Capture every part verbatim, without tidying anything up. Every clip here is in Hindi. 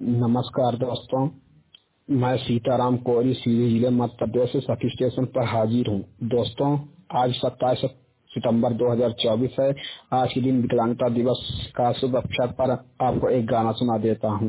नमस्कार दोस्तों, मैं सीताराम कोरी सीधी जिले मध्य प्रदेश से सखी स्टेशन पर हाजिर हूँ। दोस्तों, आज सत्ताईस सितंबर दो हज़ार चौबीस है। आज के दिन विकलांगता दिवस का शुभ अवसर पर आपको एक गाना सुना देता हूँ।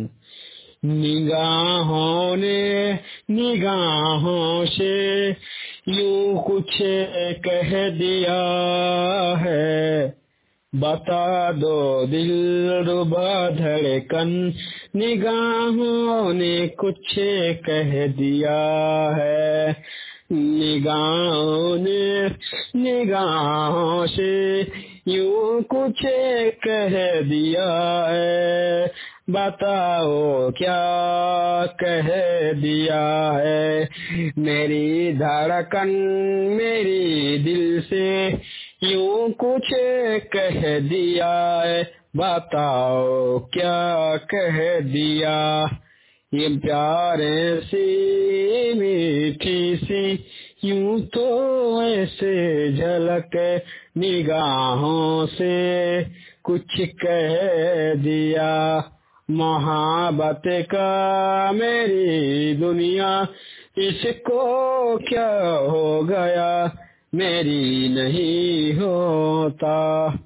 निगाहों ने निगाहों से यूं कुछ कह दिया है, बता दो दिल रुबा धड़कन, निगाहों ने कुछ कह दिया है। निगाहों ने निगाहों से यूं कुछ कह दिया है, बताओ क्या कह दिया है। मेरी धड़कन मेरी दिल से यूं कुछ कह दिया है, बताओ क्या कह दिया। ये प्यारे सी मीठी सी यूं तो ऐसे झलक निगाहों से कुछ कह दिया। मोहब्बत का मेरी दुनिया इसको क्या हो गया, मेरी नहीं होता।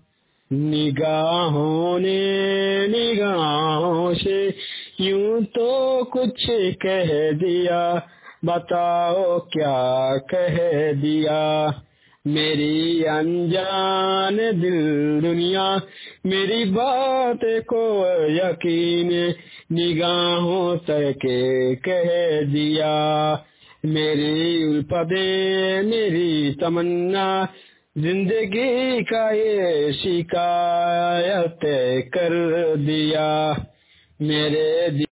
निगाहों ने निगाहों से यूं तो कुछ कह दिया, बताओ क्या कह दिया। मेरी अनजान दिल दुनिया मेरी बात को यकीन निगाहों तक कह दिया। मेरी उल्फते मेरी तमन्ना जिंदगी का ये शिकायत कर दिया। मेरे